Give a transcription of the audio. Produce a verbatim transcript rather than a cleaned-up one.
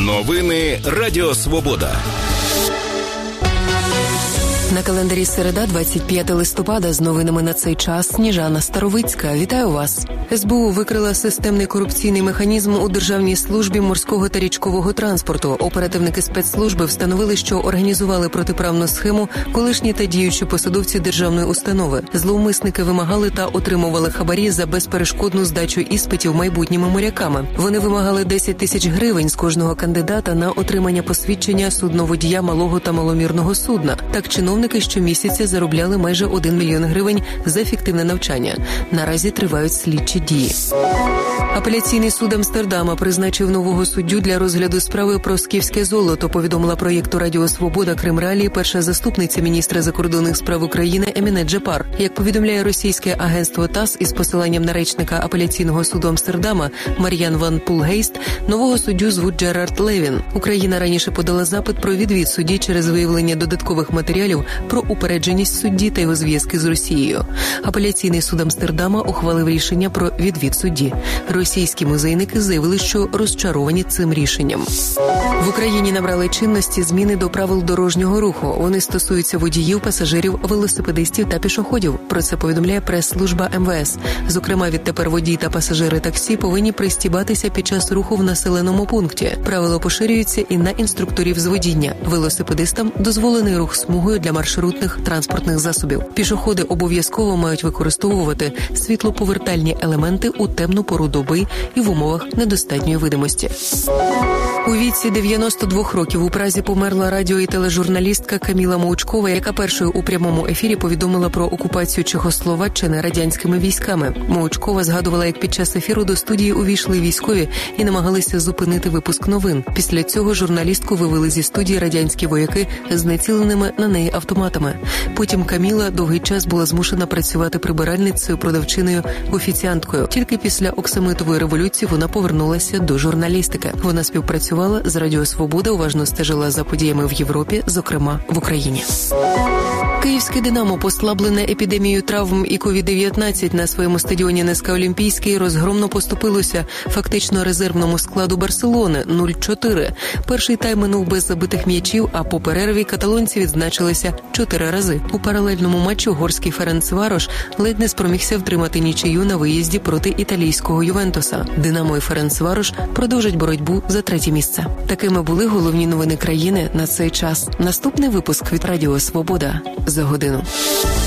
Новини Радіо Свобода. На календарі середа, двадцять п'ятого листопада, з новинами на цей час Сніжана Старовицька. Вітаю вас. ес бе у викрила системний корупційний механізм у Державній службі морського та річкового транспорту. Оперативники спецслужби встановили, що організували протиправну схему колишні та діючі посадовці державної установи. Зловмисники вимагали та отримували хабарі за безперешкодну здачу іспитів майбутніми моряками. Вони вимагали десять тисяч гривень з кожного кандидата на отримання посвідчення судноводія малого та маломірного судна. Так чиновники щомісяця заробляли майже один мільйон гривень за фіктивне навчання. Наразі тривають слідчі дії. Апеляційний суд Амстердама призначив нового суддю для розгляду справи про скіфське золото, повідомила проєкту Радіо Свобода Кримралі перша заступниця міністра закордонних справ України Еміне Джепар. Як повідомляє російське агентство ТАСС із посиланням на речника апеляційного суду Амстердама Мар'ян Ван Пулгейст, нового суддю звуть Джерард Левін. Україна раніше подала запит про відвід судді через виявлення додаткових матеріалів про упередженість судді та його зв'язки з Росією. Апеляційний суд Амстердама ухвалив рішення про відвід судді. Російські музейники заявили, що розчаровані цим рішенням. В Україні набрали чинності зміни до правил дорожнього руху. Вони стосуються водіїв, пасажирів, велосипедистів та пішоходів. Про це повідомляє прес-служба ем ве ес. Зокрема, відтепер водії та пасажири таксі повинні пристібатися під час руху в населеному пункті. Правило поширюється і на інструкторів з водіння. Велосипедистам дозволений рух смугою для маршрутних транспортних засобів. Пішоходи обов'язково мають використовувати світлоповертальні елементи у темну пору доби і в умовах недостатньої видимості. У віці дев'яноста двох років у Празі померла радіо- і тележурналістка Каміла Моучкова, яка першою у прямому ефірі повідомила про окупацію Чехословаччини радянськими військами. Моучкова згадувала, як під час ефіру до студії увійшли військові і намагалися зупинити випуск новин. Після цього журналістку вивели зі студії радянські вояки з націленими на неї автоматами. Потім Каміла довгий час була змушена працювати прибиральницею, продавчиною, офіціанткою. Тільки після Оксамитової революції вона повернулася до журналістики. Вона співпрацювала з Радіо Свобода, уважно стежила за подіями в Європі, зокрема в Україні. Київське «Динамо», послаблене епідемією травм і ковід дев'ятнадцять, на своєму стадіоні НСК «Олімпійський» розгромно поступилося фактично резервному складу Барселони нуль чотири. Перший тайм минув без забитих м'ячів, а по перерві каталонці відзначилися чотири рази. У паралельному матчі угорський Ференцварош ледь не спромігся втримати нічию на виїзді проти італійського Ювентуса. «Динамо» і Ференцварош продовжать боротьбу за третє місце. Такими були головні новини країни на цей час. Наступний випуск від Радіо Свобода за годину.